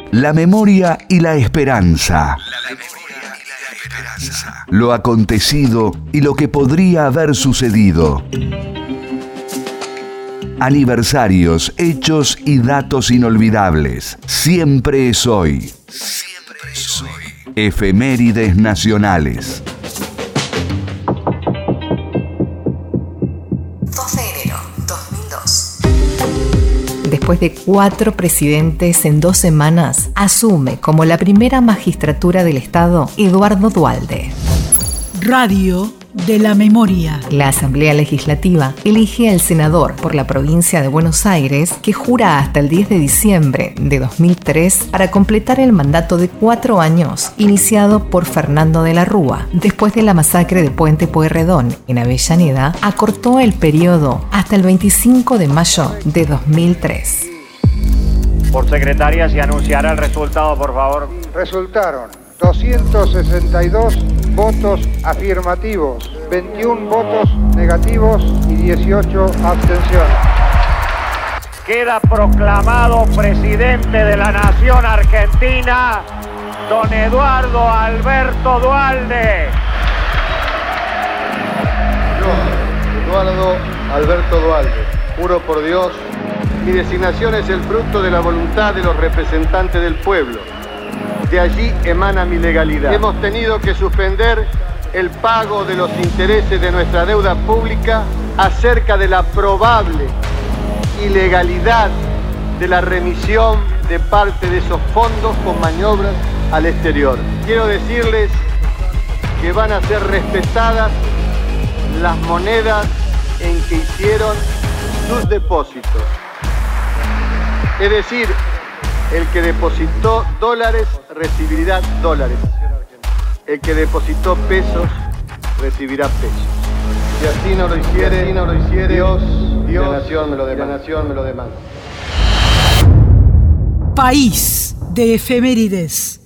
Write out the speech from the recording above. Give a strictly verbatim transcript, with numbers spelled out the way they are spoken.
La memoria y la esperanza. La memoria y la esperanza. Lo acontecido y lo que podría haber sucedido. Aniversarios, hechos y datos inolvidables. Siempre es hoy. Siempre es hoy. Efemérides nacionales. dos de enero dos mil dos. Después de cuatro presidentes en dos semanas, asume como la primera magistratura del Estado Eduardo Duhalde. Radio de la Memoria. La Asamblea Legislativa elige al senador por la provincia de Buenos Aires, que jura hasta el diez de diciembre de dos mil tres para completar el mandato de cuatro años iniciado por Fernando de la Rúa. Después de la masacre de Puente Pueyrredón en Avellaneda, acortó el periodo hasta el veinticinco de mayo de dos mil tres. Por secretaria, se anunciará el resultado, por favor. Resultaron doscientos sesenta y dos votos afirmativos, veintiún votos negativos y dieciocho abstenciones. Queda proclamado presidente de la Nación Argentina, don Eduardo Alberto Duhalde. Yo, Eduardo Alberto Duhalde, juro por Dios, mi designación es el fruto de la voluntad de los representantes del pueblo. De allí emana mi legalidad. Hemos tenido que suspender el pago de los intereses de nuestra deuda pública acerca de la probable ilegalidad de la remisión de parte de esos fondos con maniobras al exterior. Quiero decirles que van a ser respetadas las monedas en que hicieron sus depósitos. Es decir, el que depositó dólares recibirá dólares. El que depositó pesos recibirá pesos. Si así no lo hiciere, así no lo hiciere Dios, Dios, la nación me lo demanda. La nación me lo demanda. País de efemérides.